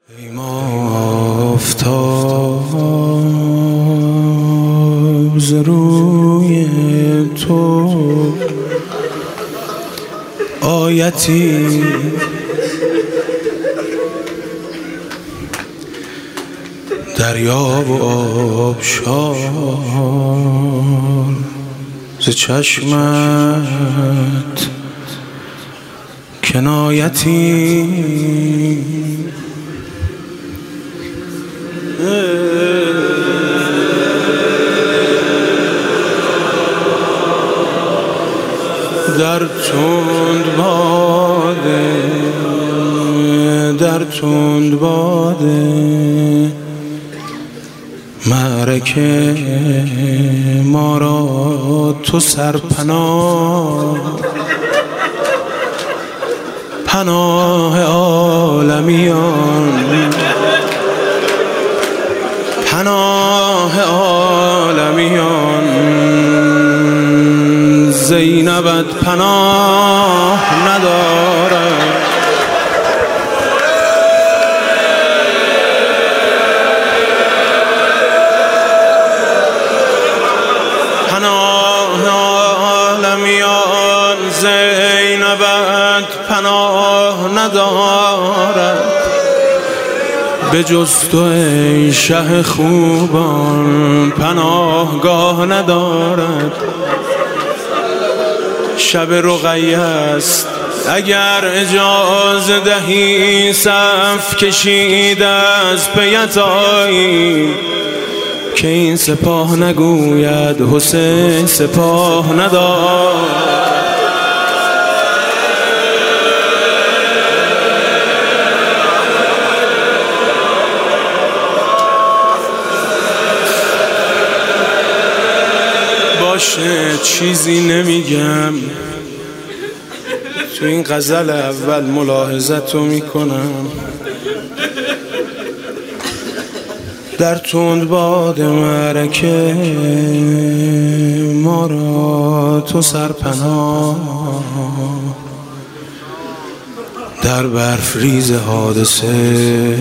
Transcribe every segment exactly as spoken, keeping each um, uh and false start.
ای آفتاب ز روی تو آیتی دریا و آبشار ز چشمت کنایتی در تند باده در تند باده معرکه ما را تو سرپناه پناه عالمیان پناه عالمیان زینبت پناه ندارد پناه عالمیان زینبت پناه ندارد به جز تو ای شه خوبان پناهگاه ندارد. شب رقیه است اگر اجازه دهی صف کشیده از پیت آیی که این سپاه نگوید حسین سپاه ندارد. باشه چیزی نمیگم، تو این غزل اول ملاحظتو میکنم. در تند باد معرکه ما را تو سرپناه در برف ریز حادثه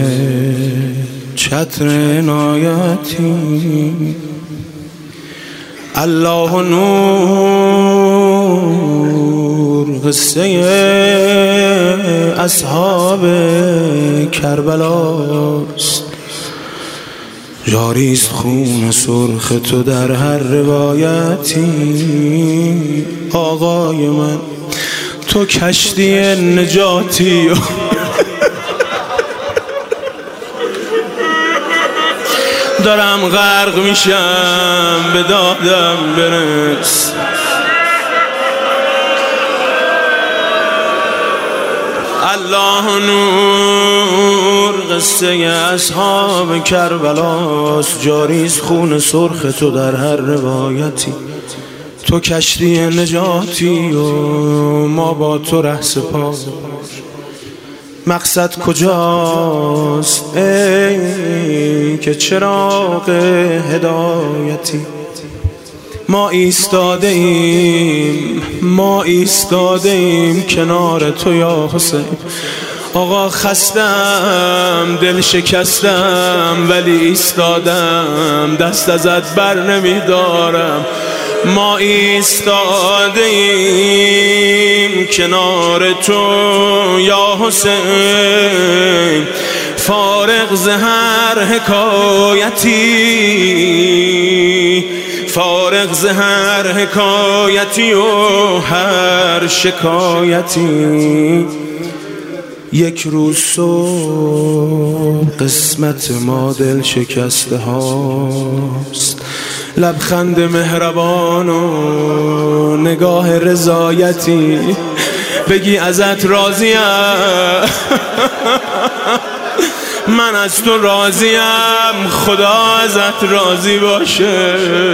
چتر عنایتی. الله نور قصه اصحاب کربلاست، جاریست خون سرخ تو در هر روایتی. آقای من تو کشتی نجاتی دارم غرق میشم به دادم برس. الله نور قصه اصحاب کربلاست، جاریست خون سرخ تو در هر روایتی. تو کشتی نجاتی و ما با تو ره سپار. مقصد کجاست ای که چراغ هدایتی؟ ما ایستاده ایم ما ایستاده ایم کنار تو یا حسین. آقا خستم دل شکستم ولی ایستادم، دست ازت بر نمیدارم. ما ایستاده ایم کنار تو یا حسین، فارغ ز هر حکایتی، فارغ ز هر حکایتی و هر شکایتی. یک روز صبح قسمت ما دل شکسته هاست، لبخند مهربان و نگاه رضایتی. بگی ازت راضیم من از تو راضیم، خدا ازت راضی باشه.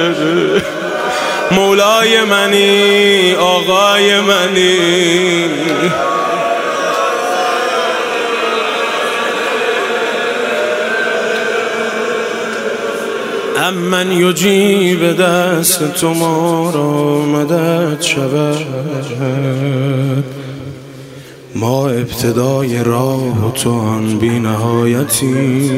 مولای منی آقای منی. امن یجیب دست تو ما را مدد شود، ما ابتدای راه و تو آن بی نهایتی.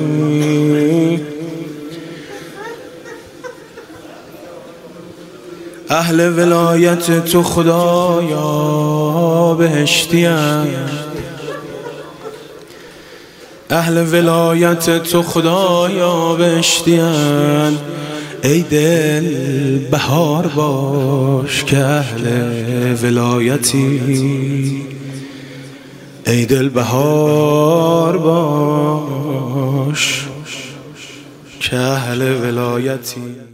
اهل ولایت تو خدایا بهشتی‌اند، اهل ولایت تو خدایا بهشتی‌اند. ای دل بهار باش که اهل ولایتی، ای دل بهار باش که اهل ولایتی.